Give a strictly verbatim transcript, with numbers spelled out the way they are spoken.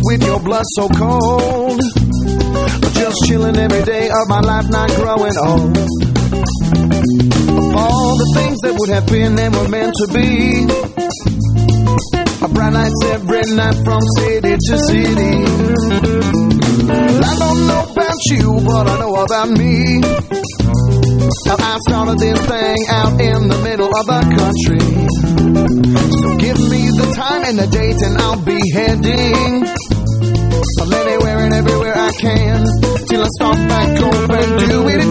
with your blood so cold. Just chilling every day of my life, not growing old. Of all the things that would have been and were meant to be, a bright lights every night from city to city. I don't know about you, but I know about me. I started this thing out in the middle of the country. So give me the time and the date and I'll be heading anywhere and everywhere I can, till I start back home and do it